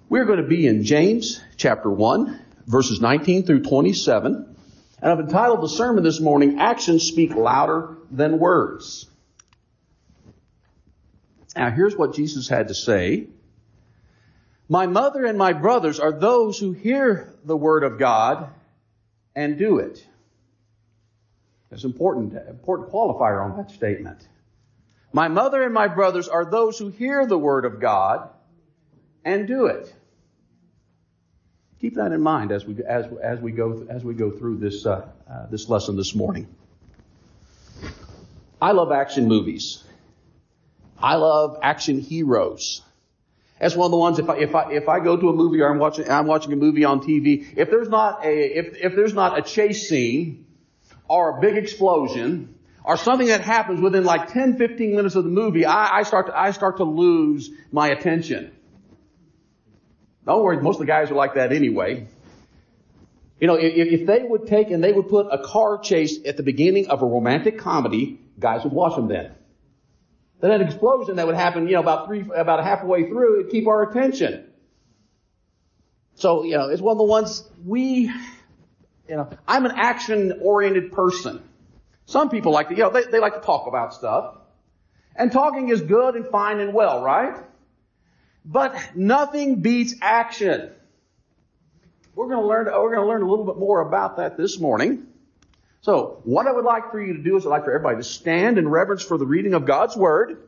We're going to be in James chapter 1, verses 19 through 27. And I've entitled the sermon this morning, Actions Speak Louder Than Words. Now here's what Jesus had to say. My mother and my brothers are those who hear the word of God and do it. That's an important qualifier on that statement. My mother and my brothers are those who hear the word of God and do it. Keep that in mind as we go through this lesson this morning. I love action movies. I love action heroes. That's one of the ones. If I go to a movie or I'm watching a movie on TV, if there's not a chase scene or a big explosion or something that happens within like 10, 15 minutes of the movie, I start to lose my attention. Don't worry, most of the guys are like that anyway. You know, if they would take and they would put a car chase at the beginning of a romantic comedy, guys would watch them then. Then an explosion that would happen, about halfway through, it'd keep our attention. So, it's one of the ones I'm an action-oriented person. Some people like to, they like to talk about stuff. And talking is good and fine and well, right? But nothing beats action. We're going to learn a little bit more about that this morning. So, what I would like for you to do is I'd like for everybody to stand in reverence for the reading of God's Word.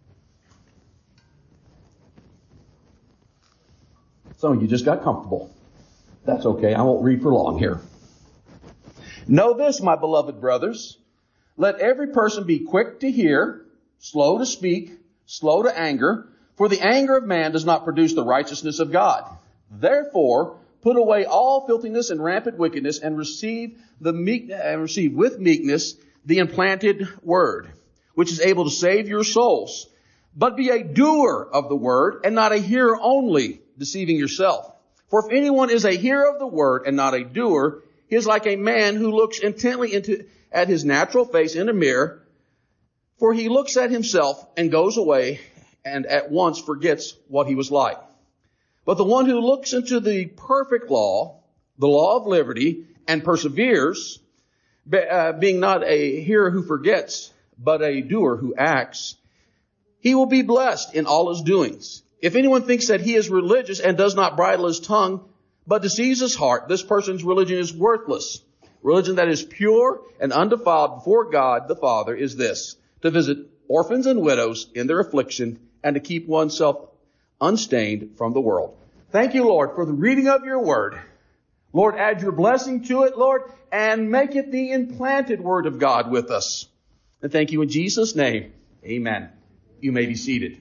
Some of you just got comfortable. That's okay. I won't read for long here. Know this, my beloved brothers. Let every person be quick to hear, slow to speak, slow to anger, for the anger of man does not produce the righteousness of God. Therefore, put away all filthiness and rampant wickedness and receive with meekness the implanted word, which is able to save your souls. But be a doer of the word and not a hearer only, deceiving yourself. For if anyone is a hearer of the word and not a doer, he is like a man who looks intently at his natural face in a mirror, for he looks at himself and goes away and at once forgets what he was like. But the one who looks into the perfect law, the law of liberty, and perseveres, being not a hearer who forgets, but a doer who acts, he will be blessed in all his doings. If anyone thinks that he is religious and does not bridle his tongue, but deceives his heart, this person's religion is worthless. Religion that is pure and undefiled before God the Father is this: to visit orphans and widows in their affliction and to keep oneself unstained from the world. Thank you, Lord, for the reading of your word. Lord, add your blessing to it, Lord, and make it the implanted word of God with us. And thank you in Jesus' name. Amen. You may be seated.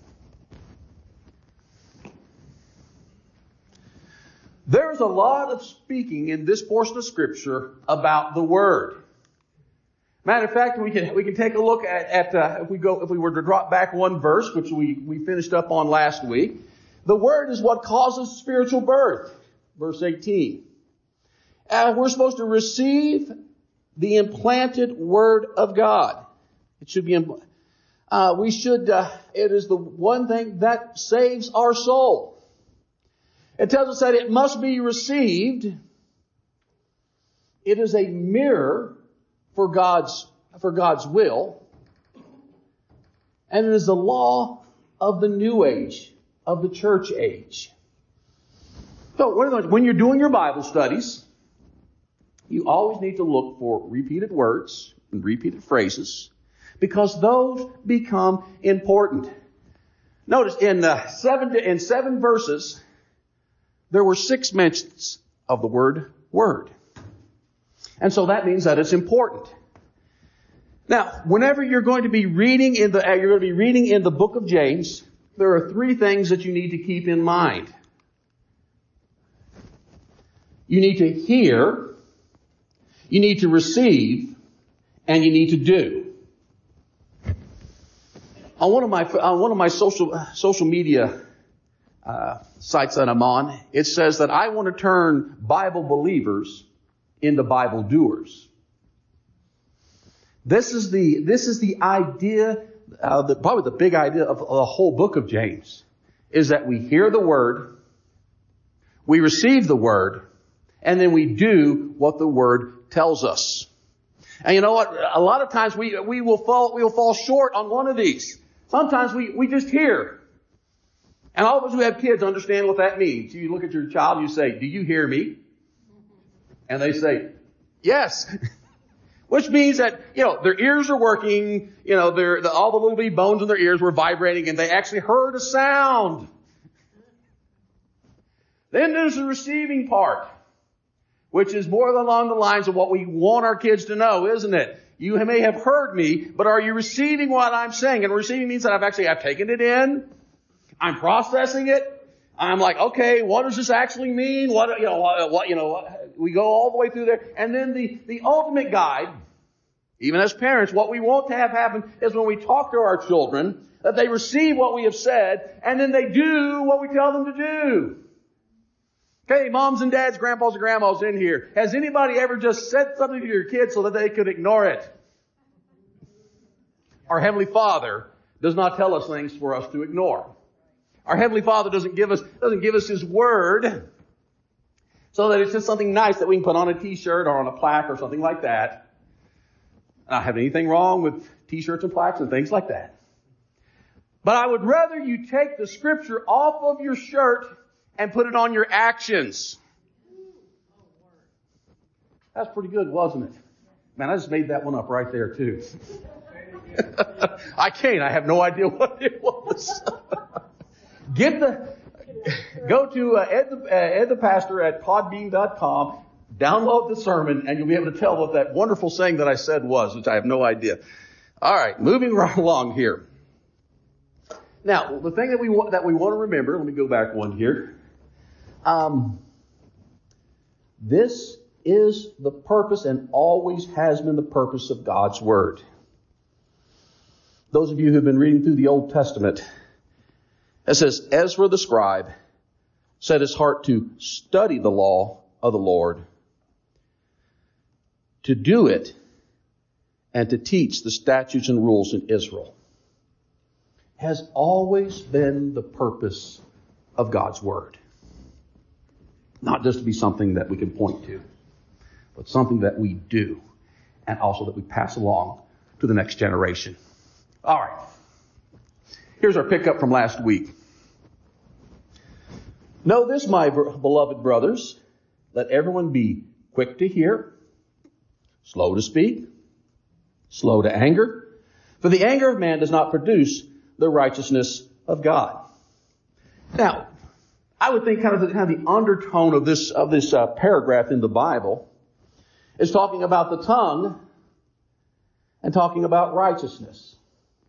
There's a lot of speaking in this portion of Scripture about the Word. Matter of fact, we can take a look at if we were to drop back one verse, which we finished up on last week. The Word is what causes spiritual birth. Verse 18. We're supposed to receive the implanted Word of God. It should be. It is the one thing that saves our soul. It tells us that it must be received. It is a mirror for God's will. And it is the law of the new age, of the church age. So when you're doing your Bible studies, you always need to look for repeated words and repeated phrases, because those become important. Notice in 7 verses, there were 6 mentions of the word word. And so that means that it's important. Now, whenever you're going to be reading in the book of James, there are 3 things that you need to keep in mind. You need to hear, you need to receive, and you need to do. On one of my social media sites that I'm on, it says that I want to turn Bible believers into Bible doers. This is the idea, probably the big idea of the whole book of James, is that we hear the word We receive the Word, and then we do what the Word tells us. And you know what? A lot of times we will fall short on one of these. Sometimes we just hear. And all of us who have kids understand what that means. You look at your child and you say, "Do you hear me?" And they say, "Yes." Which means that, their ears are working, all the little bitty bones in their ears were vibrating and they actually heard a sound. Then there's the receiving part, which is more along the lines of what we want our kids to know, isn't it? You may have heard me, but are you receiving what I'm saying? And receiving means that I've taken it in. I'm processing it. I'm like, okay, what does this actually mean? We go all the way through there. And then the ultimate guide, even as parents, what we want to have happen is when we talk to our children, that they receive what we have said, and then they do what we tell them to do. Okay, moms and dads, grandpas and grandmas in here. Has anybody ever just said something to your kids so that they could ignore it? Our Heavenly Father does not tell us things for us to ignore. Our Heavenly Father doesn't give us His Word so that it's just something nice that we can put on a t-shirt or on a plaque or something like that. I don't have anything wrong with t-shirts and plaques and things like that. But I would rather you take the Scripture off of your shirt and put it on your actions. That's pretty good, wasn't it? Man, I just made that one up right there too. I have no idea what it was. Go to Ed the Pastor at podbean.com, download the sermon, and you'll be able to tell what that wonderful saying that I said was, which I have no idea. All right, moving right along here. Now, the thing that we want to remember, let me go back one here. This is the purpose and always has been the purpose of God's Word. Those of you who have been reading through the Old Testament, it says, Ezra the scribe set his heart to study the law of the Lord, to do it, and to teach the statutes and rules in Israel. Has always been the purpose of God's Word. Not just to be something that we can point to, but something that we do, and also that we pass along to the next generation. All right. Here's our pickup from last week. Know this, my beloved brothers, let everyone be quick to hear, slow to speak, slow to anger, for the anger of man does not produce the righteousness of God. Now, I would think kind of the undertone of this paragraph in the Bible is talking about the tongue and talking about righteousness.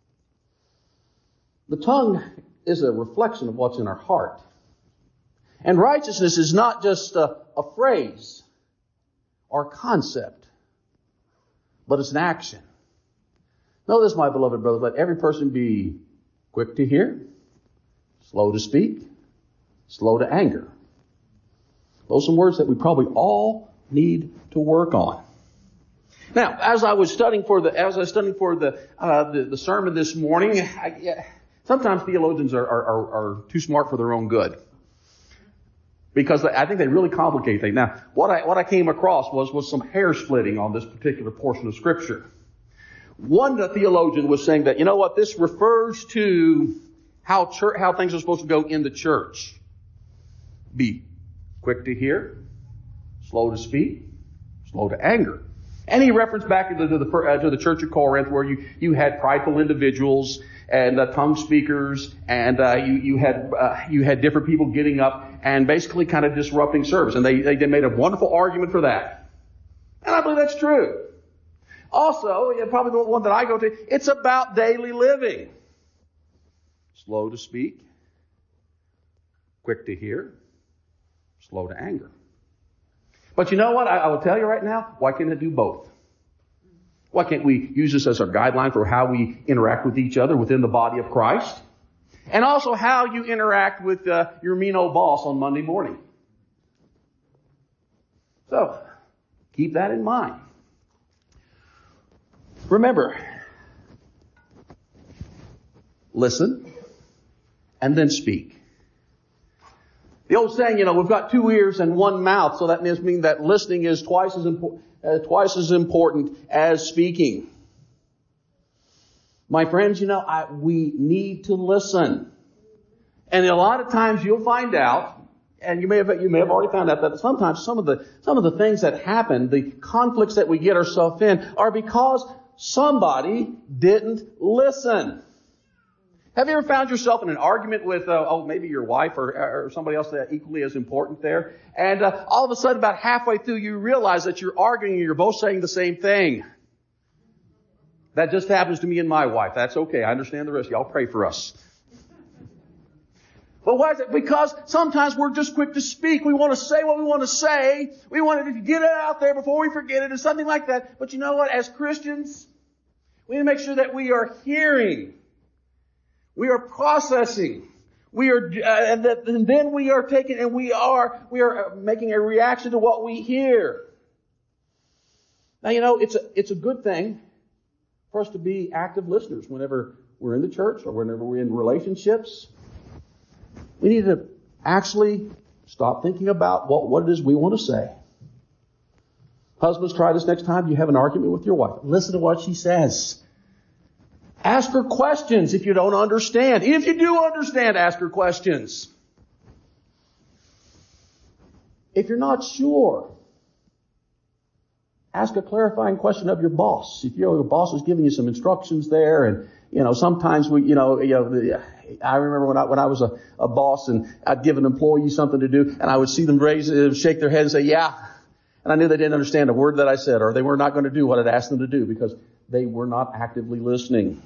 The tongue is a reflection of what's in our heart. And righteousness is not just a phrase or concept, but it's an action. Know this, my beloved brother, let every person be quick to hear, slow to speak, slow to anger. Those are some words that we probably all need to work on. Now, as I was studying for the sermon this morning, sometimes theologians are too smart for their own good, because I think they really complicate things. Now, what I came across was some hair splitting on this particular portion of Scripture. One theologian was saying that, this refers to how things are supposed to go in the church. Be quick to hear, slow to speak, slow to anger. And he referenced back to the church of Corinth, where you had prideful individuals and tongue speakers, and you had different people getting up and basically kind of disrupting service. And they made a wonderful argument for that. And I believe that's true. Also, probably the one that I go to, it's about daily living. Slow to speak, quick to hear, slow to anger. But you know what? I will tell you right now, why can't it do both? Why can't we use this as our guideline for how we interact with each other within the body of Christ? And also how you interact with your mean old boss on Monday morning. So, keep that in mind. Remember, listen and then speak. The old saying, we've got 2 ears and 1 mouth, so that means that listening is twice as important as speaking. My friends, we need to listen. And a lot of times you'll find out, and you may have already found out, that sometimes some of the things that happen, the conflicts that we get ourselves in, are because somebody didn't listen. Have you ever found yourself in an argument with, maybe your wife or somebody else that equally as important there? And all of a sudden, about halfway through, you realize that you're arguing and you're both saying the same thing. That just happens to me and my wife. That's okay. I understand the rest. Y'all pray for us. But why is it? Because sometimes we're just quick to speak. We want to say what we want to say. We want to get it out there before we forget it or something like that. But you know what? As Christians, we need to make sure that we are hearing. We are processing. And then we are taking and we are making a reaction to what we hear. Now, it's a good thing for us to be active listeners whenever we're in the church or whenever we're in relationships. We need to actually stop thinking about what it is we want to say. Husbands, try this next time you have an argument with your wife. Listen to what she says. Ask her questions if you don't understand. If you do understand, ask her questions. If you're not sure, ask a clarifying question of your boss. If your boss is giving you some instructions there, and sometimes I remember when I was a boss and I'd give an employee something to do, and I would see them shake their head and say, "Yeah," and I knew they didn't understand a word that I said, or they were not going to do what I'd asked them to do because they were not actively listening.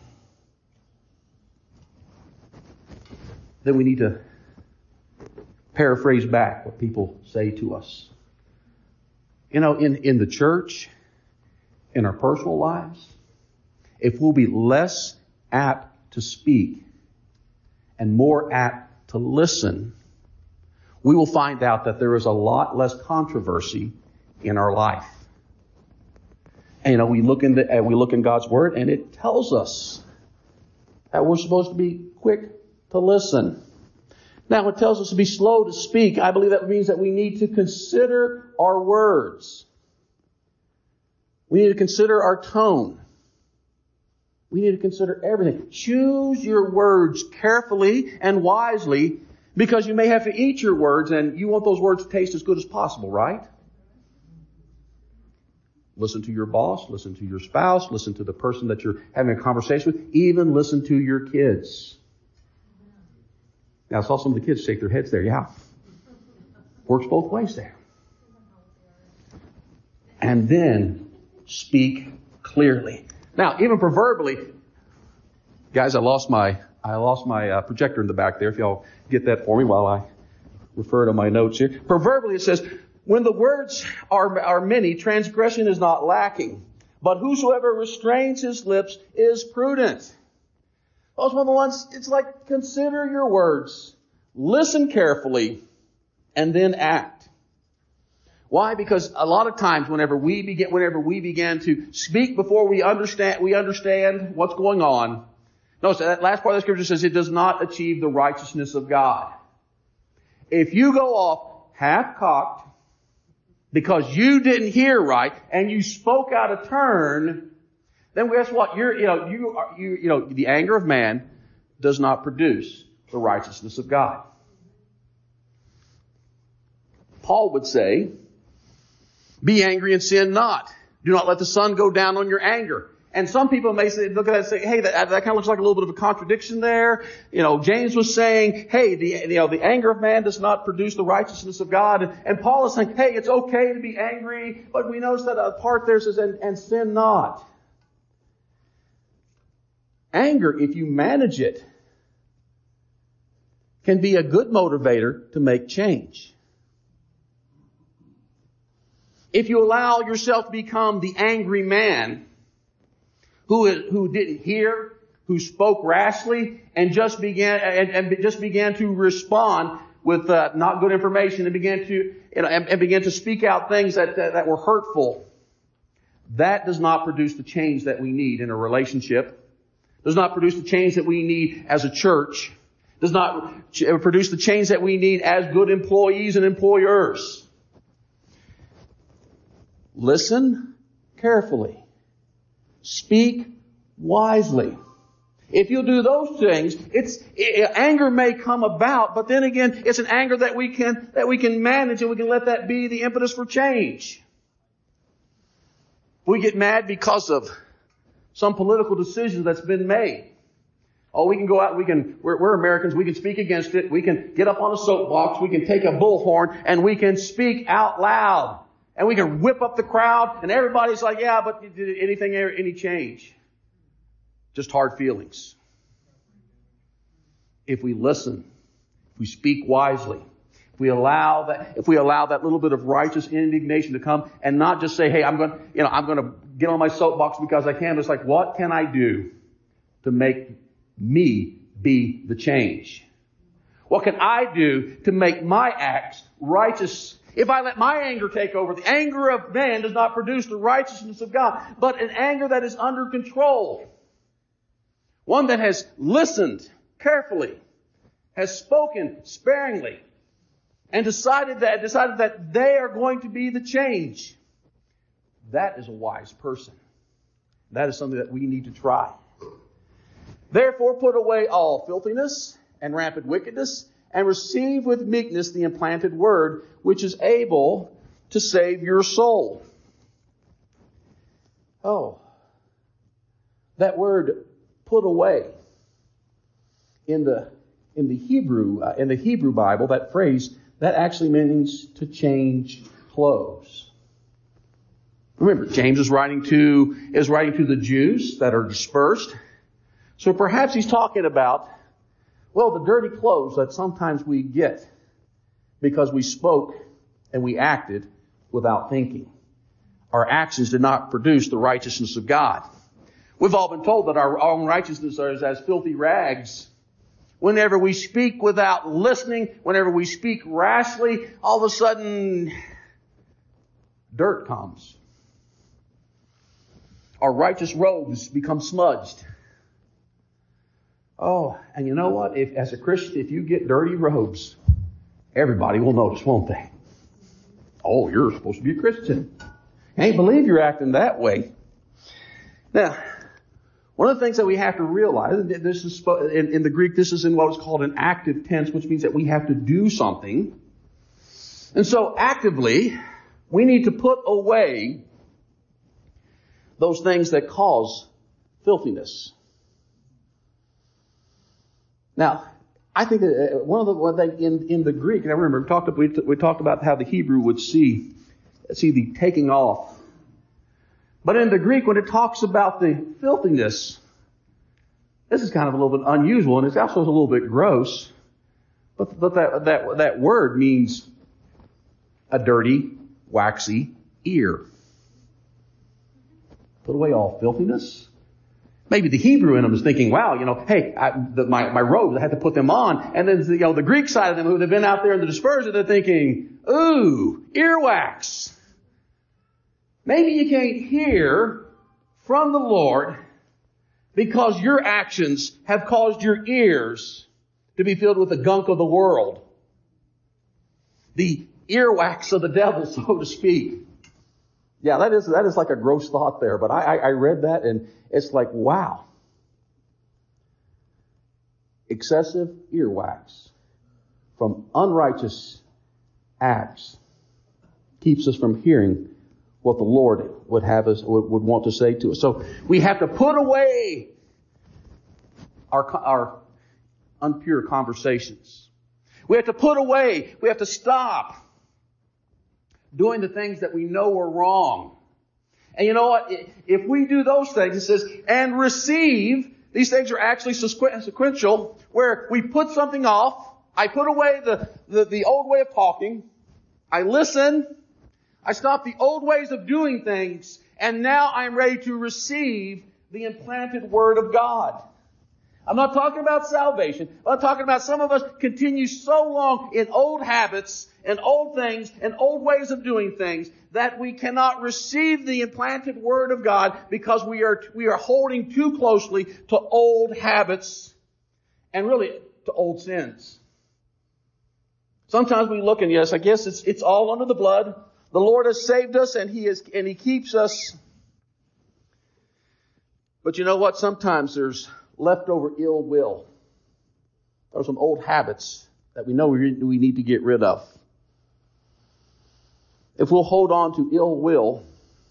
Then we need to paraphrase back what people say to us. In the church, in our personal lives, if we'll be less apt to speak and more apt to listen, we will find out that there is a lot less controversy in our life. And we look in God's Word, and it tells us that we're supposed to be quick to listen. Now, it tells us to be slow to speak. I believe that means that we need to consider our words. We need to consider our tone. We need to consider everything. Choose your words carefully and wisely, because you may have to eat your words, and you want those words to taste as good as possible, right? Listen to your boss, listen to your spouse, listen to the person that you're having a conversation with, even listen to your kids. Now, I saw some of the kids shake their heads there. Yeah. Works both ways there. And then speak clearly. Now, even proverbially, guys, I lost my projector in the back there. If y'all get that for me while I refer to my notes here. Proverbially, it says, when the words are many, transgression is not lacking. But whosoever restrains his lips is prudent. Those one of the ones, it's like, consider your words. Listen carefully. And then act. Why? Because a lot of times whenever we began to speak before we understand what's going on, notice that last part of the scripture says it does not achieve the righteousness of God. If you go off half-cocked because you didn't hear right and you spoke out of turn, then guess what? The anger of man does not produce the righteousness of God. Paul would say, be angry and sin not. Do not let the sun go down on your anger. And some people may look at that and say, hey, that kind of looks like a little bit of a contradiction there. James was saying, hey, the anger of man does not produce the righteousness of God. And Paul is saying, hey, it's okay to be angry, but we notice that a part there says, and sin not. Anger, if you manage it, can be a good motivator to make change. If you allow yourself to become the angry man who didn't hear, who spoke rashly, and just began to respond with not good information, and began to speak out things that were hurtful, that does not produce the change that we need in a relationship. Does not produce the change that we need as a church. Does not produce the change that we need as good employees and employers. Listen carefully. Speak wisely. If you'll do those things, anger may come about, but then again, it's an anger that we can manage, and we can let that be the impetus for change. We get mad because of some political decision that's been made. Oh, we can go out, we're Americans, we can speak against it, we can get up on a soapbox, we can take a bullhorn, and we can speak out loud. And we can whip up the crowd, and everybody's like, yeah, but did any change? Just hard feelings. If we listen, if we speak wisely, if we allow that little bit of righteous indignation to come, and not just say, hey, I'm going to get on my soapbox because I can. But it's like, what can I do to make me be the change? What can I do to make my acts righteous? If I let my anger take over, the anger of man does not produce the righteousness of God, but an anger that is under control. One that has listened carefully, has spoken sparingly, and decided that they are going to be the change. That is a wise person. That is something that we need to try. Therefore, put away all filthiness and rampant wickedness, and receive with meekness the implanted word, which is able to save your soul. Oh, that word "put away" in the Hebrew Bible, that phrase, that actually means to change clothes. Remember, James is writing to the Jews that are dispersed. So perhaps he's talking about, well, the dirty clothes that sometimes we get because we spoke and we acted without thinking. Our actions did not produce the righteousness of God. We've all been told that our own righteousness is as filthy rags. Whenever we speak without listening, whenever we speak rashly, all of a sudden, dirt comes. Our righteous robes become smudged. Oh, and you know what? As a Christian, if you get dirty robes, everybody will notice, won't they? Oh, you're supposed to be a Christian. I can't believe you're acting that way. Now, one of the things that we have to realize, this is in the Greek, this is in what is called an active tense, which means that we have to do something. And so actively, we need to put away those things that cause filthiness. Now, I think that one thing in the Greek, and I remember we talked about how the Hebrew would see the taking off. But in the Greek, when it talks about the filthiness, this is kind of a little bit unusual, and it's also a little bit gross. But that word means a dirty, waxy ear. Put away all filthiness. Maybe the Hebrew in them is thinking, wow, hey, my robes, I had to put them on. And then, the Greek side of them who have been out there in the dispersion, they're thinking, ooh, earwax. Maybe you can't hear from the Lord because your actions have caused your ears to be filled with the gunk of the world. The earwax of the devil, so to speak. Yeah, that is like a gross thought there, but I read that and it's like, wow. Excessive earwax from unrighteous acts keeps us from hearing what the Lord would want to say to us. So we have to put away our impure conversations. We have to stop doing the things that we know are wrong. And you know what? If we do those things, it says, and receive, these things are actually sequential, where we put something off. I put away the old way of talking. I listen. I stop the old ways of doing things. And now I'm ready to receive the implanted Word of God. I'm not talking about salvation. I'm talking about some of us continue so long in old habits and old things and old ways of doing things that we cannot receive the implanted Word of God because we are holding too closely to old habits. And really, to old sins. Sometimes we look and yes, I guess it's all under the blood. The Lord has saved us and He keeps us. But you know what? Sometimes there's leftover ill will. There are some old habits that we know we need to get rid of. If we'll hold on to ill will,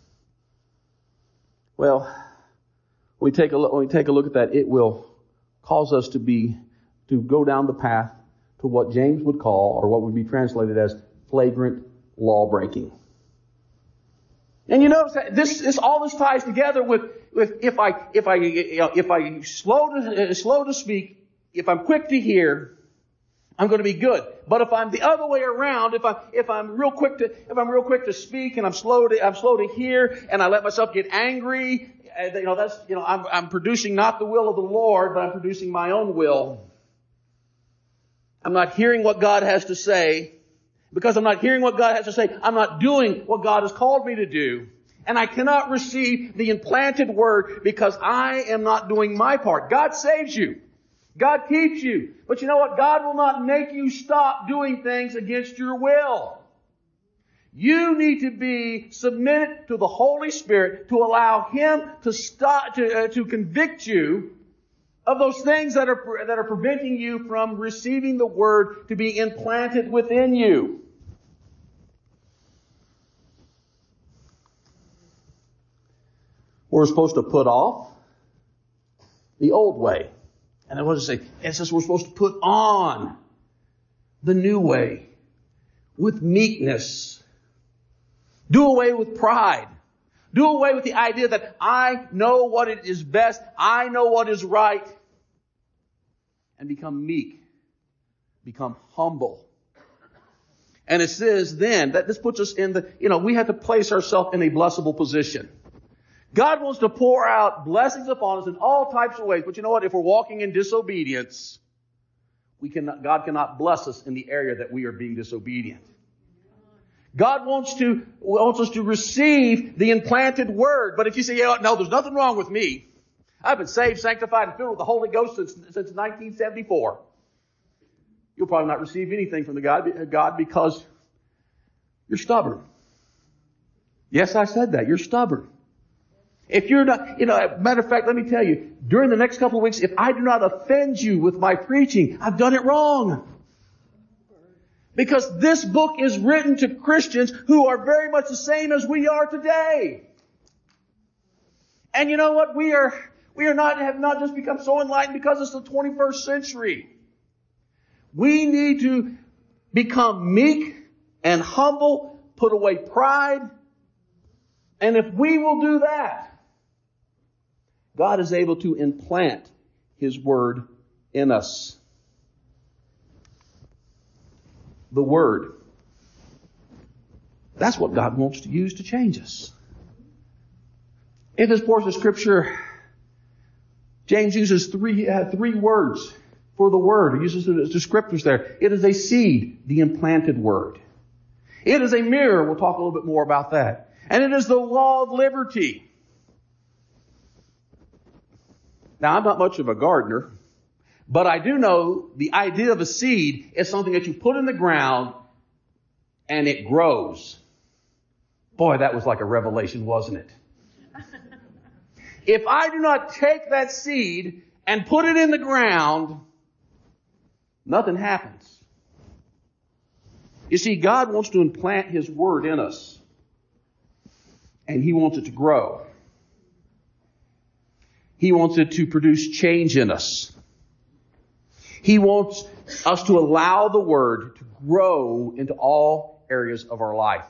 well, when we take a look at that, it will cause us to go down the path to what James would call, or what would be translated as, flagrant law breaking. And you notice that all this ties together with if I slow to speak, if I'm quick to hear, I'm going to be good. But if I'm the other way around, if I'm real quick to speak and I'm slow to hear, and I let myself get angry, I'm producing not the will of the Lord, but I'm producing my own will. I'm not hearing what God has to say. Because I'm not hearing what God has to say, I'm not doing what God has called me to do. And I cannot receive the implanted word because I am not doing my part. God saves you. God keeps you. But you know what? God will not make you stop doing things against your will. You need to be submitted to the Holy Spirit to allow Him to convict you of those things that are preventing you from receiving the word to be implanted within you. We're supposed to put off the old way. And what does it say? It says we're supposed to put on the new way with meekness. Do away with pride. Do away with the idea that I know what it is best. I know what is right. And become meek. Become humble. And it says then that this puts us in we have to place ourselves in a blessable position. God wants to pour out blessings upon us in all types of ways. But you know what? If we're walking in disobedience, God cannot bless us in the area that we are being disobedient. God wants us to receive the implanted word. But if you say, no, there's nothing wrong with me. I've been saved, sanctified, and filled with the Holy Ghost since 1974. You'll probably not receive anything from God because you're stubborn. Yes, I said that. You're stubborn. If you're not, matter of fact, let me tell you, during the next couple of weeks, if I do not offend you with my preaching, I've done it wrong. Because this book is written to Christians who are very much the same as we are today. And you know what? We have not just become so enlightened because it's the 21st century. We need to become meek and humble, put away pride. And if we will do that, God is able to implant His word in us. The word. That's what God wants to use to change us. In this portion of Scripture, James uses three words for the word. He uses the descriptors there. It is a seed, the implanted word. It is a mirror. We'll talk a little bit more about that. And it is the law of liberty. Now, I'm not much of a gardener, but I do know the idea of a seed is something that you put in the ground and it grows. Boy, that was like a revelation, wasn't it? If I do not take that seed and put it in the ground, nothing happens. You see, God wants to implant His word in us. And He wants it to grow. He wants it to produce change in us. He wants us to allow the word to grow into all areas of our life.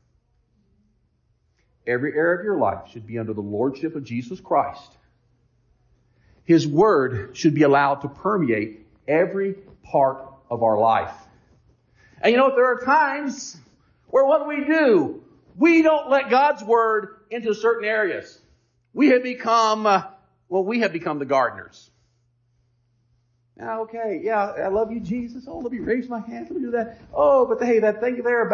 Every area of your life should be under the lordship of Jesus Christ. His word should be allowed to permeate every part of our life. And you know what? There are times where what do? We don't let God's word into certain areas. We have become the gardeners. Now, okay, yeah, I love you, Jesus. Oh, let me raise my hand. Let me do that. Oh, but hey, that thing there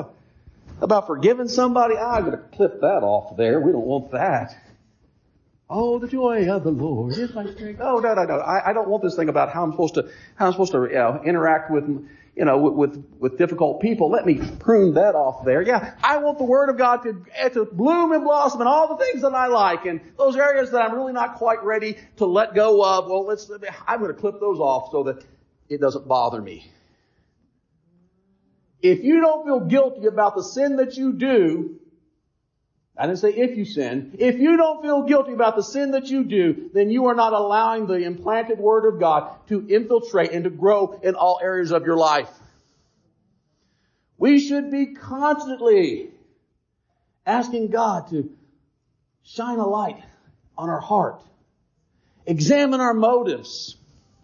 about forgiving somebody, I'm going to clip that off there. We don't want that. Oh, the joy of the Lord is my strength. Oh, no. I don't want this thing about how I'm supposed to interact with difficult people. Let me prune that off there. Yeah, I want the Word of God to bloom and blossom and all the things that I like, and those areas that I'm really not quite ready to let go of. Well, I'm going to clip those off so that it doesn't bother me. If you don't feel guilty about the sin that you do, I didn't say if you sin. If you don't feel guilty about the sin that you do, then you are not allowing the implanted Word of God to infiltrate and to grow in all areas of your life. We should be constantly asking God to shine a light on our heart. Examine our motives.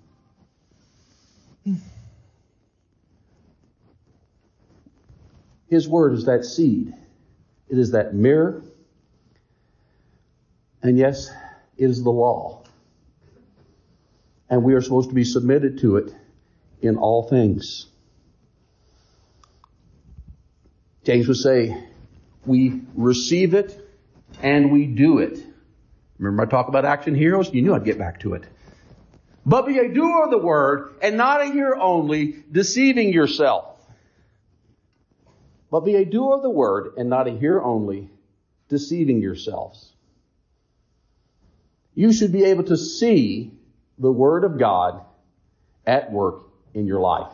His Word is that seed. It is that mirror. And yes, it is the law. And we are supposed to be submitted to it in all things. James would say, we receive it and we do it. Remember I talked about action heroes? You knew I'd get back to it. But be a doer of the word and not a hearer only, deceiving yourself. But be a doer of the word and not a hearer only, deceiving yourselves. You should be able to see the Word of God at work in your life.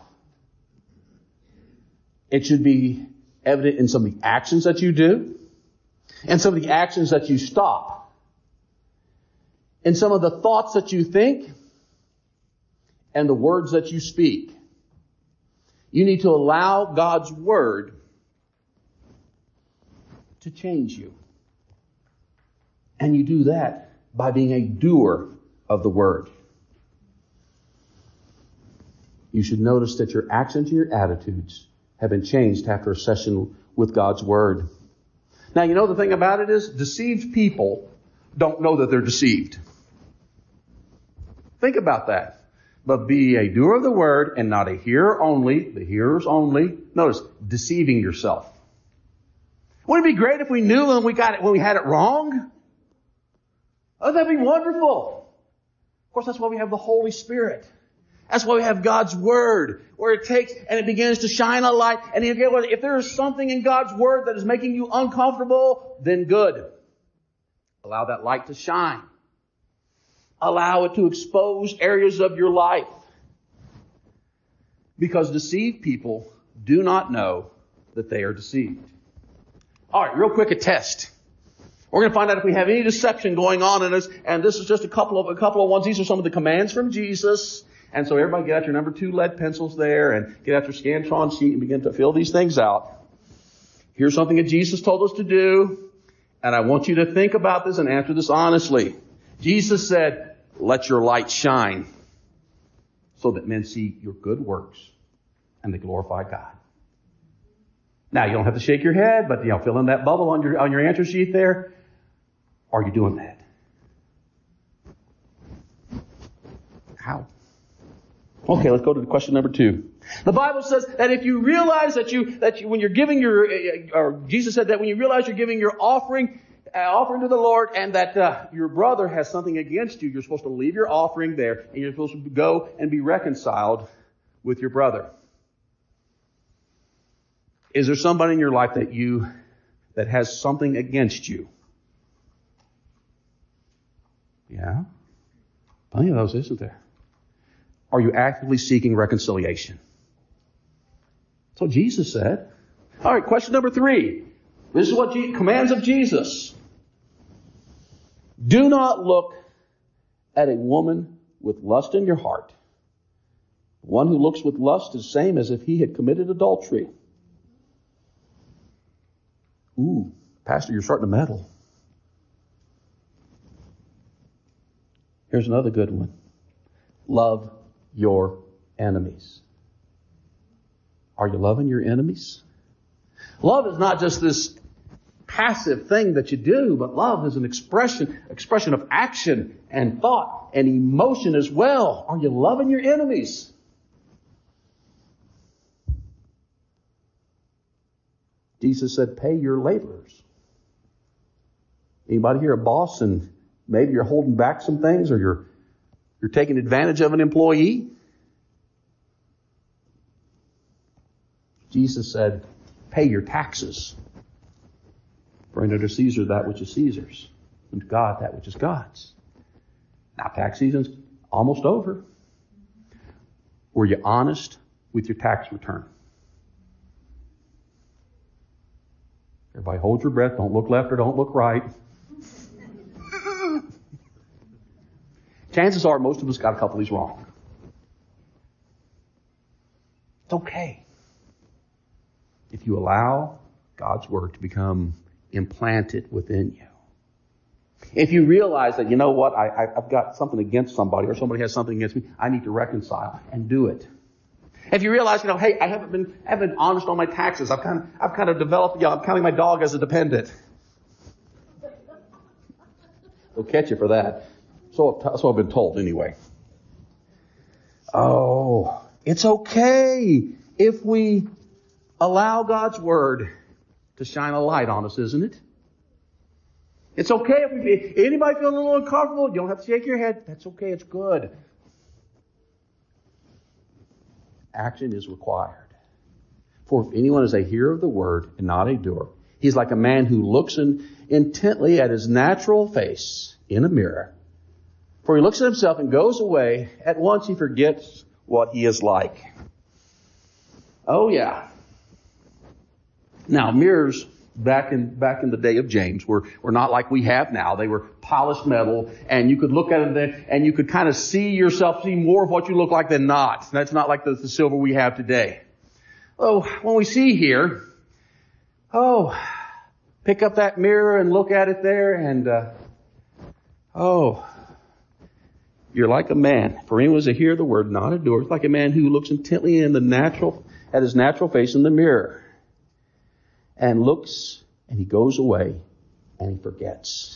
It should be evident in some of the actions that you do, and some of the actions that you stop, in some of the thoughts that you think, and the words that you speak. You need to allow God's Word to change you. And you do that by being a doer of the Word. You should notice that your actions and your attitudes have been changed after a session with God's Word. Now, you know the thing about it is, deceived people don't know that they're deceived. Think about that. But be a doer of the Word and not a hearer only, the hearers only. Notice, deceiving yourself. Wouldn't it be great if we knew when we had it wrong? Oh, that'd be wonderful. Of course, that's why we have the Holy Spirit. That's why we have God's Word, where it takes and it begins to shine a light. And if there is something in God's Word that is making you uncomfortable, then good. Allow that light to shine. Allow it to expose areas of your life. Because deceived people do not know that they are deceived. All right, real quick, a test. We're going to find out if we have any deception going on in us, and this is just a couple of ones. These are some of the commands from Jesus. And so everybody get out your number 2 lead pencils there and get out your Scantron sheet and begin to fill these things out. Here's something that Jesus told us to do, and I want you to think about this and answer this honestly. Jesus said, let your light shine so that men see your good works and they glorify God. Now, you don't have to shake your head, but fill in that bubble on your answer sheet there. Are you doing that? How? Okay, let's go to question number 2. The Bible says that if you realize that when you're giving Jesus said that when you realize you're giving your offering to the Lord, and that your brother has something against you, you're supposed to leave your offering there, and you're supposed to go and be reconciled with your brother. Is there somebody in your life that has something against you? Yeah. Plenty of those, isn't there? Are you actively seeking reconciliation? That's what Jesus said. All right, question number 3. This is what commands of Jesus. Do not look at a woman with lust in your heart. One who looks with lust is the same as if he had committed adultery. Ooh, Pastor, you're starting to meddle. Here's another good one. Love your enemies. Are you loving your enemies? Love is not just this passive thing that you do, but love is an expression of action and thought and emotion as well. Are you loving your enemies? Jesus said, pay your laborers. Anybody here a boss and Maybe you're holding back some things, or you're taking advantage of an employee. Jesus said, pay your taxes. Bring unto Caesar that which is Caesar's, and to God that which is God's. Now tax season's almost over. Were you honest with your tax return? Everybody hold your breath. Don't look left or don't look right. Chances are most of us got a couple of these wrong. It's okay if you allow God's Word to become implanted within you. If you realize that, you know what, I've got something against somebody, or somebody has something against me, I need to reconcile, and do it. If you realize, hey, I haven't been honest on my taxes. I've kind of developed, I'm counting my dog as a dependent. They'll catch you for that. So I've been told anyway. Oh, it's okay if we allow God's Word to shine a light on us, isn't it? It's okay if anybody feeling a little uncomfortable, you don't have to shake your head. That's okay, it's good. Action is required. For if anyone is a hearer of the word and not a doer, he's like a man who looks intently at his natural face in a mirror. For he looks at himself and goes away. At once he forgets what he is like. Oh yeah. Now mirrors back in the day of James were not like we have now. They were polished metal, and you could look at it there, and you could kind of see yourself, see more of what you look like than not. That's not like the silver we have today. Oh, when we see here, pick up that mirror and look at it there, and you're like a man. For anyone who hears the word, not a doer. It's like a man who looks intently at his natural face in the mirror. And looks, and he goes away, and he forgets.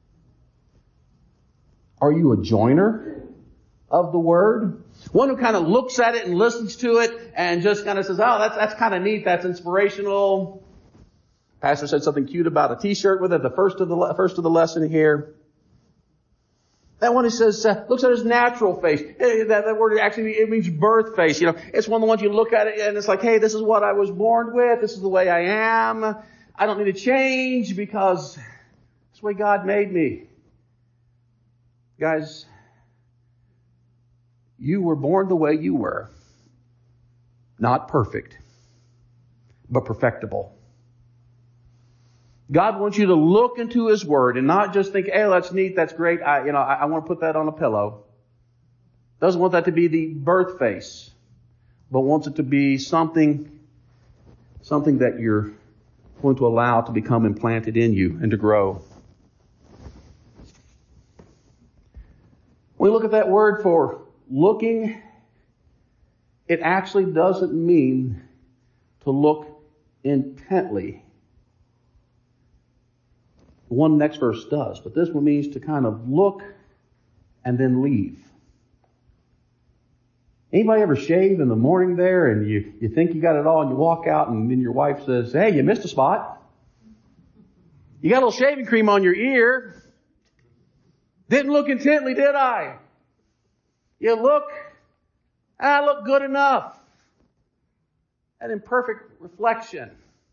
Are you a joiner of the Word? One who kind of looks at it and listens to it and just kind of says, oh, that's kind of neat, that's inspirational. Pastor said something cute about a t-shirt with it, the first of the lesson here. That one, he says, looks at his natural face. That word actually, it means birth face. It's one of the ones you look at it and it's like, hey, this is what I was born with. This is the way I am. I don't need to change because it's the way God made me. Guys, you were born the way you were. Not perfect, but perfectible. God wants you to look into His Word and not just think, hey, that's neat, that's great, I want to put that on a pillow. Doesn't want that to be the birth face, but wants it to be something that you're going to allow to become implanted in you and to grow. When we look at that word for looking, it actually doesn't mean to look intently. The one next verse does, but this one means to kind of look and then leave. Anybody ever shave in the morning there and you think you got it all and you walk out and then your wife says, hey, you missed a spot. You got a little shaving cream on your ear. Didn't look intently, did I? You look good enough. An imperfect reflection.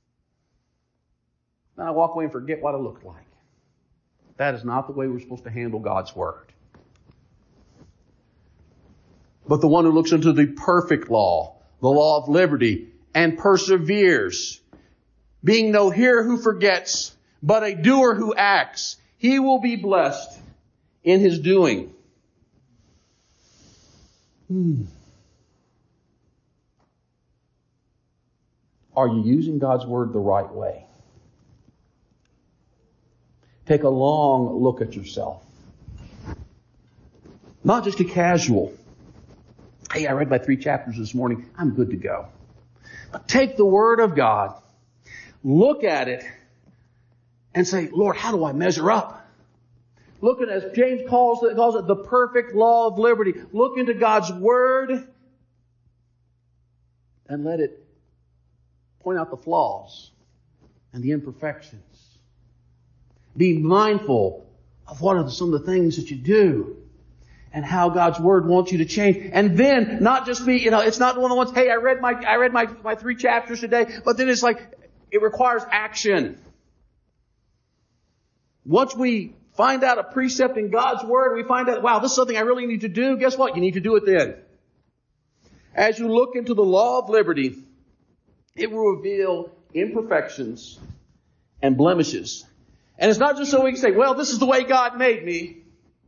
Then I walk away and forget what it looked like. That is not the way we're supposed to handle God's Word. But the one who looks into the perfect law, the law of liberty, and perseveres, being no hearer who forgets, but a doer who acts, he will be blessed in his doing. Are you using God's Word the right way? Take a long look at yourself. Not just a casual, hey, I read my 3 chapters this morning, I'm good to go. But take the Word of God, look at it, and say, Lord, how do I measure up? Look at it, as James calls it the perfect law of liberty. Look into God's Word and let it point out the flaws and the imperfections. Be mindful of what are some of the things that you do and how God's Word wants you to change. And then not just be, it's not one of the ones, hey, I read my 3 chapters today, but then it's like, it requires action. Once we find out a precept in God's Word, we find out, wow, this is something I really need to do. Guess what? You need to do it then. As you look into the law of liberty, it will reveal imperfections and blemishes. And it's not just so we can say, well, this is the way God made me.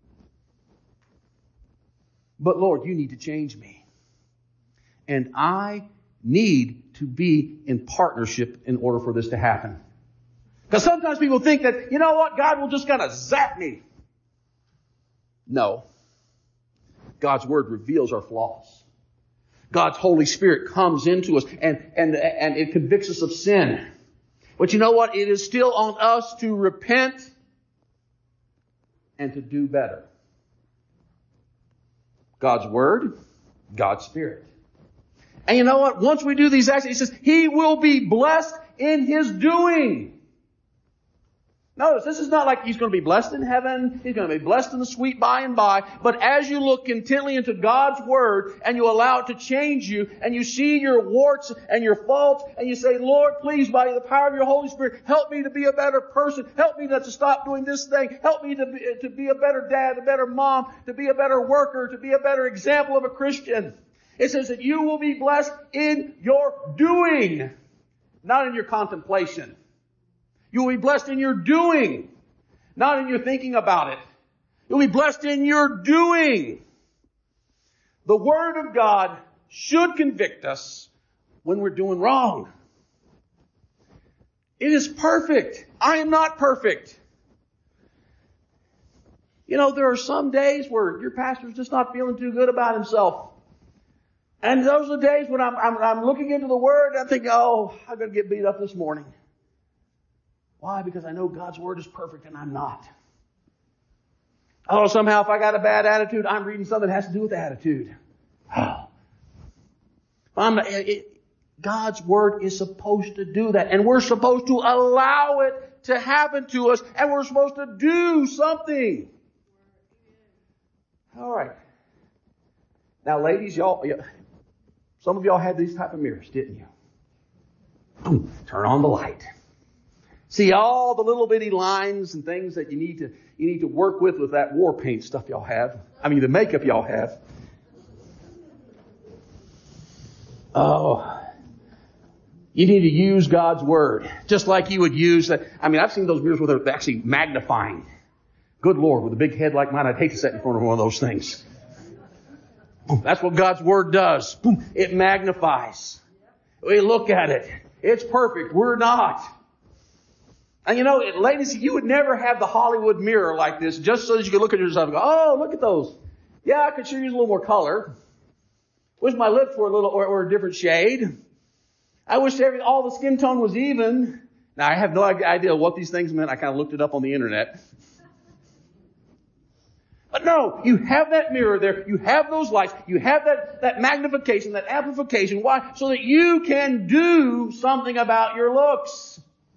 But Lord, you need to change me. And I need to be in partnership in order for this to happen. Because sometimes people think that, you know what, God will just kind of zap me. No. God's Word reveals our flaws. God's Holy Spirit comes into us and it convicts us of sin. But you know what? It is still on us to repent and to do better. God's Word, God's Spirit. And you know what? Once we do these actions, He says, He will be blessed in His doing. Notice, this is not like He's going to be blessed in heaven. He's going to be blessed in the sweet by and by. But as you look intently into God's Word and you allow it to change you and you see your warts and your faults and you say, Lord, please, by the power of your Holy Spirit, help me to be a better person. Help me not to stop doing this thing. Help me to be a better dad, a better mom, to be a better worker, to be a better example of a Christian. It says that you will be blessed in your doing, not in your contemplation. You will be blessed in your doing, not in your thinking about it. You'll be blessed in your doing. The Word of God should convict us when we're doing wrong. It is perfect. I am not perfect. There are some days where your pastor's just not feeling too good about himself. And those are the days when I'm looking into the Word and I'm thinking, oh, I'm going to get beat up this morning. Why? Because I know God's Word is perfect and I'm not. Oh, somehow if I got a bad attitude, I'm reading something that has to do with attitude. God's Word is supposed to do that. And we're supposed to allow it to happen to us. And we're supposed to do something. All right. Now, ladies, some of y'all had these type of mirrors, didn't you? Boom, turn on the light. See all the little bitty lines and things that you need to work with that war paint stuff y'all have. The makeup y'all have. Oh, you need to use God's Word. Just like you would use that. I've seen those mirrors where they're actually magnifying. Good Lord, with a big head like mine, I'd hate to sit in front of one of those things. That's what God's Word does. It magnifies. We look at it. It's perfect. We're not. And ladies, you would never have the Hollywood mirror like this just so that you could look at yourself and go, oh, look at those. Yeah, I could sure use a little more color. Wish my lips were a different shade. I wish all the skin tone was even. Now, I have no idea what these things meant. I kind of looked it up on the internet. But no, you have that mirror there. You have those lights. You have that magnification, that amplification. Why? So that you can do something about your looks.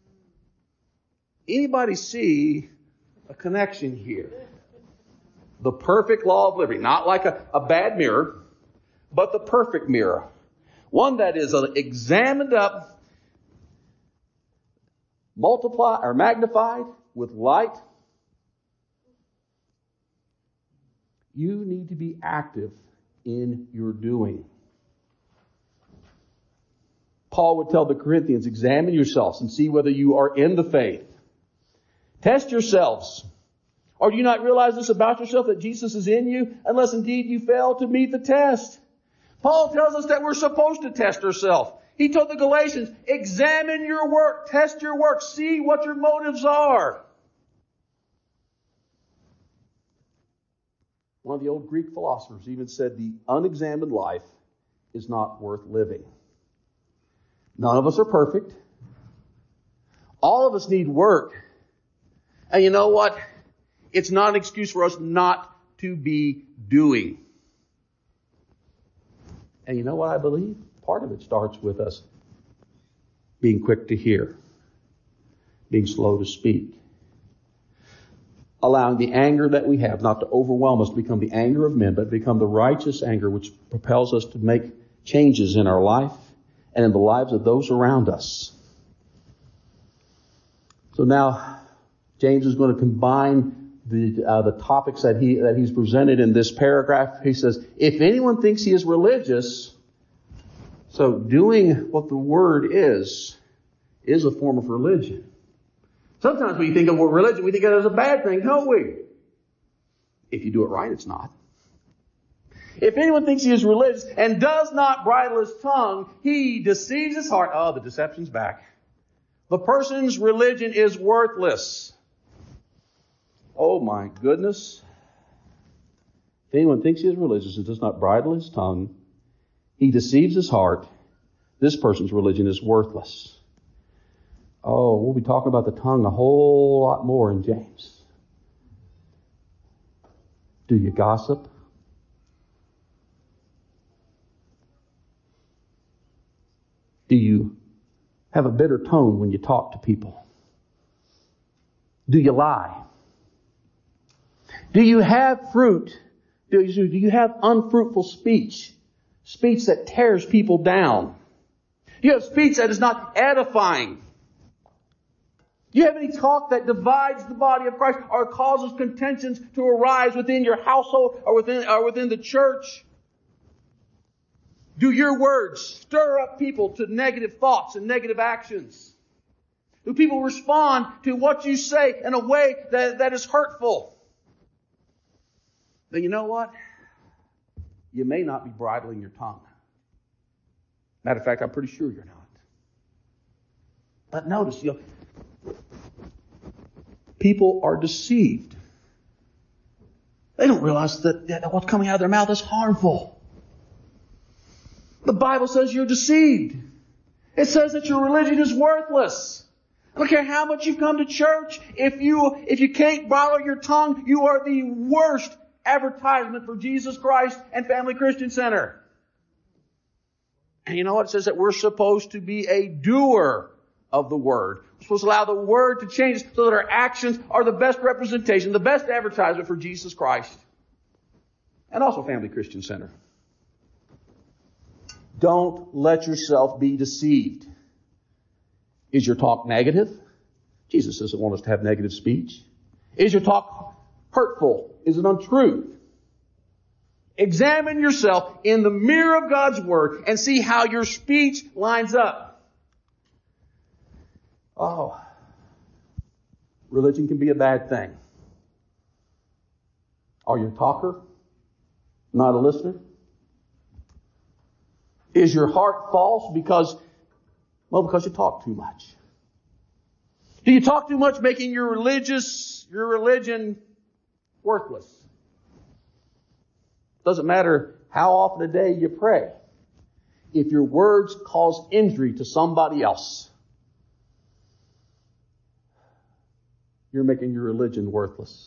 Anybody see a connection here? The perfect law of liberty. Not like a bad mirror, but the perfect mirror. One that is examined up, multiplied or magnified with light. You need to be active in your doing. Paul would tell the Corinthians, examine yourselves and see whether you are in the faith. Test yourselves. Or do you not realize this about yourself, that Jesus is in you, unless indeed you fail to meet the test? Paul tells us that we're supposed to test ourselves. He told the Galatians, examine your work, test your work, see what your motives are. One of the old Greek philosophers even said the unexamined life is not worth living. None of us are perfect. All of us need work. And you know what? It's not an excuse for us not to be doing. And you know what I believe? Part of it starts with us being quick to hear, being slow to speak. allowing the anger that we have not to overwhelm us to become the anger of men, but become the righteous anger which propels us to make changes in our life and in the lives of those around us. So now James is going to combine the topics that he's presented in this paragraph. He says, if anyone thinks he is religious, so doing what the word is a form of religion. Sometimes when you think of religion, we think of it as a bad thing, don't we? If you do it right, it's not. If anyone thinks he is religious and does not bridle his tongue, he deceives his heart. Oh, the deception's back. The person's religion is worthless. Oh my goodness. If anyone thinks he is religious and does not bridle his tongue, he deceives his heart. This person's religion is worthless. Oh, we'll be talking about the tongue a whole lot more in James. Do you gossip? Do you have a bitter tone when you talk to people? Do you lie? Do you have fruit? Do you have unfruitful speech? Speech that tears people down? Do you have speech that is not edifying? Do you have any talk that divides the body of Christ or causes contentions to arise within your household or within the church? Do your words stir up people to negative thoughts and negative actions? Do people respond to what you say in a way that is hurtful? Then you know what? You may not be bridling your tongue. Matter of fact, I'm pretty sure you're not. But notice, people are deceived. They don't realize that what's coming out of their mouth is harmful. The Bible says you're deceived. It says that your religion is worthless. I don't care how much you come to church. If you can't bridle your tongue, you are the worst advertisement for Jesus Christ and Family Christian Center. And you know what? It says that we're supposed to be a doer of the Word. We're supposed to allow the Word to change us so that our actions are the best representation, the best advertisement for Jesus Christ. And also Family Christian Center. Don't let yourself be deceived. Is your talk negative? Jesus doesn't want us to have negative speech. Is your talk hurtful? Is it untruth? Examine yourself in the mirror of God's Word and see how your speech lines up. Oh, religion can be a bad thing. Are you a talker? Not a listener? Is your heart false because you talk too much? Do you talk too much, making your religion worthless? Doesn't matter how often a day you pray. If your words cause injury to somebody else, you're making your religion worthless.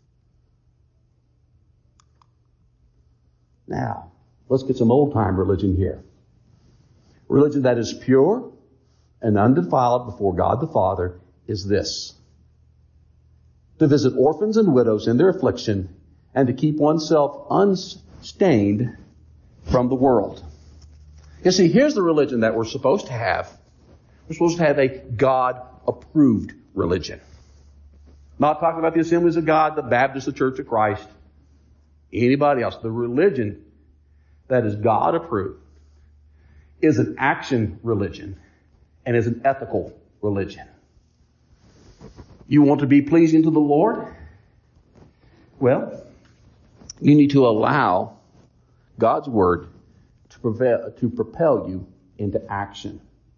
Now, let's get some old-time religion here. Religion that is pure and undefiled before God the Father is this: to visit orphans and widows in their affliction and to keep oneself unstained from the world. You see, here's the religion that we're supposed to have. We're supposed to have a God-approved religion. Not talking about the Assemblies of God, the Baptist, the Church of Christ, anybody else. The religion that is God-approved is an action religion and is an ethical religion. You want to be pleasing to the Lord? Well, you need to allow God's Word to propel you into action.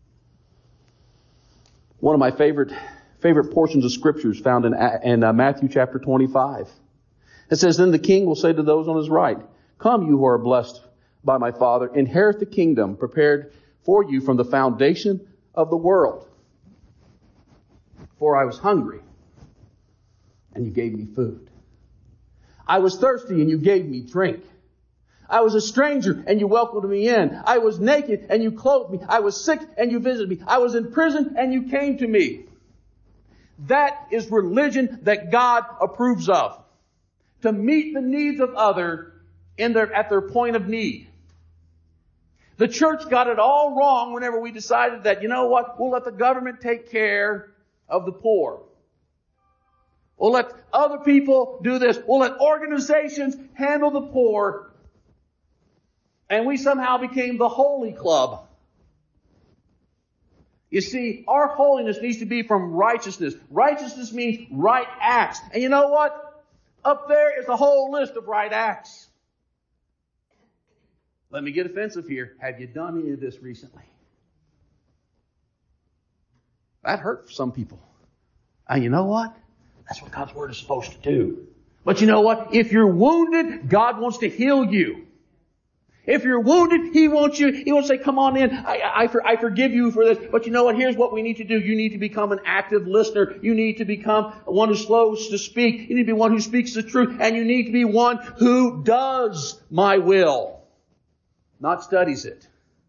One of my favorite portions of Scriptures found in Matthew chapter 25. It says, "Then the king will say to those on his right, 'Come, you who are blessed by my Father, inherit the kingdom prepared for you from the foundation of the world. For I was hungry, and you gave me food. I was thirsty, and you gave me drink. I was a stranger, and you welcomed me in. I was naked, and you clothed me. I was sick, and you visited me. I was in prison, and you came to me.'" That is religion that God approves of. To meet the needs of others at their point of need. The church got it all wrong whenever we decided that, you know what, we'll let the government take care of the poor. We'll let other people do this. We'll let organizations handle the poor. And we somehow became the holy club. You see, our holiness needs to be from righteousness. Righteousness means right acts. And you know what? Up there is a whole list of right acts. Let me get offensive here. Have you done any of this recently? That hurt for some people. And you know what? That's what God's Word is supposed to do. But you know what? If you're wounded, God wants to heal you. If you're wounded, He wants to say, come on in. I forgive you for this. But you know what? Here's what we need to do. You need to become an active listener. You need to become one who's slow to speak. You need to be one who speaks the truth. And you need to be one who does my will, not studies it.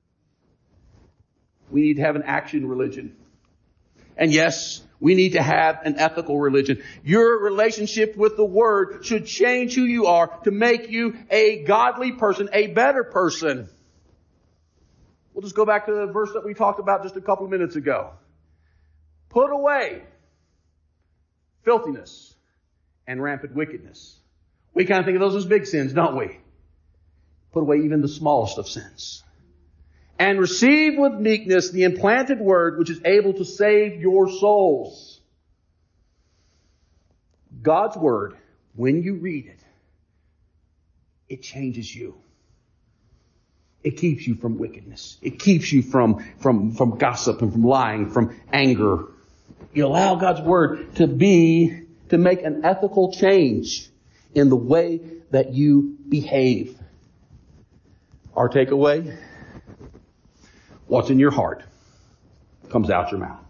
We need to have an action religion. And yes, we need to have an ethical religion. Your relationship with the Word should change who you are to make you a godly person, a better person. We'll just go back to the verse that we talked about just a couple of minutes ago. Put away filthiness and rampant wickedness. We kind of think of those as big sins, don't we? Put away even the smallest of sins. And receive with meekness the implanted word which is able to save your souls. God's Word, when you read it, it changes you. It keeps you from wickedness. It keeps you from gossip and from lying, from anger. You allow God's Word to make an ethical change in the way that you behave. Our takeaway: what's in your heart comes out your mouth.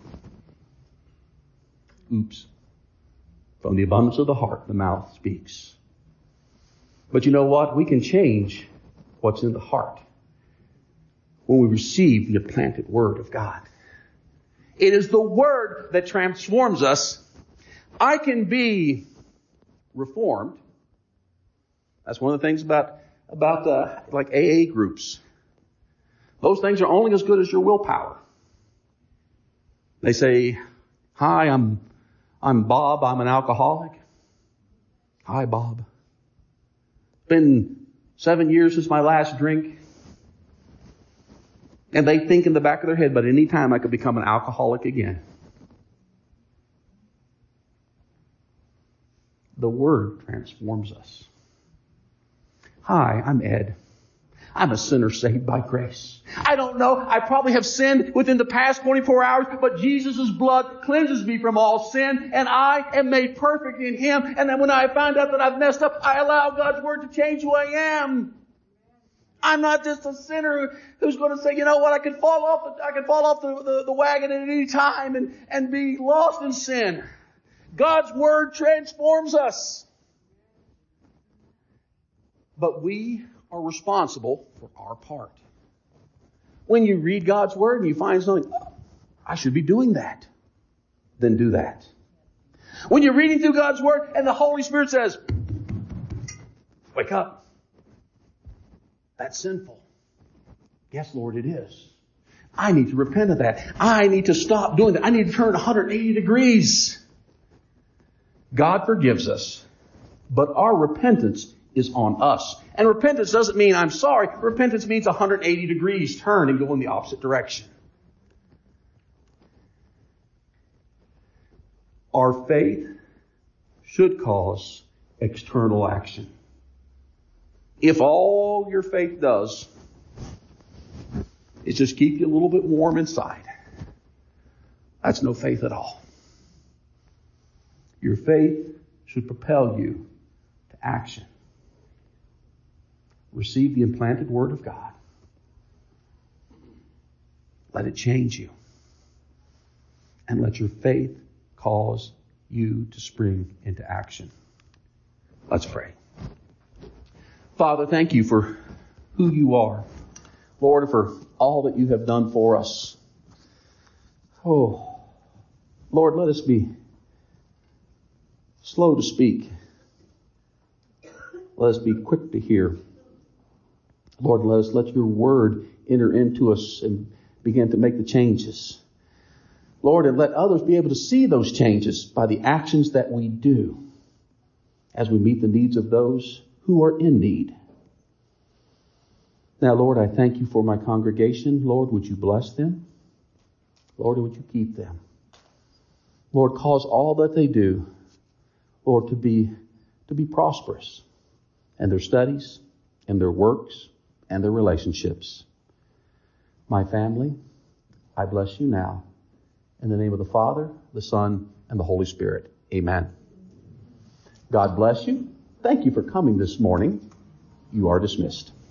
Oops. From the abundance of the heart, the mouth speaks. But you know what? We can change what's in the heart when we receive the implanted Word of God. It is the Word that transforms us. I can be reformed. That's one of the things about like AA groups. Those things are only as good as your willpower. They say, hi, I'm Bob. I'm an alcoholic. Hi, Bob. It's been 7 years since my last drink. And they think in the back of their head, but any time I could become an alcoholic again. The Word transforms us. Hi, I'm Ed. I'm a sinner saved by grace. I don't know. I probably have sinned within the past 24 hours, but Jesus' blood cleanses me from all sin, and I am made perfect in Him. And then when I find out that I've messed up, I allow God's Word to change who I am. I'm not just a sinner who's going to say, you know what, I could fall off the wagon at any time and be lost in sin. God's Word transforms us. But we are responsible for our part. When you read God's Word and you find something, I should be doing that, then do that. When you're reading through God's Word and the Holy Spirit says, wake up. That's sinful. Yes, Lord, it is. I need to repent of that. I need to stop doing that. I need to turn 180 degrees. God forgives us, but our repentance is on us. And repentance doesn't mean I'm sorry. Repentance means 180 degrees turn and go in the opposite direction. Our faith should cause external action. If all your faith does is just keep you a little bit warm inside, that's no faith at all. Your faith should propel you to action. Receive the implanted Word of God. Let it change you. And let your faith cause you to spring into action. Let's pray. Father, thank you for who you are. Lord, for all that you have done for us. Oh, Lord, let us be slow to speak. Let us be quick to hear. Lord, let your word enter into us and begin to make the changes. Lord, and let others be able to see those changes by the actions that we do as we meet the needs of those who are in need. Now, Lord, I thank you for my congregation. Lord, would you bless them? Lord, would you keep them? Lord, cause all that they do, Lord, to be prosperous in their studies, in their works, and their relationships. My family, I bless you now. In the name of the Father, the Son, and the Holy Spirit. Amen. God bless you. Thank you for coming this morning. You are dismissed.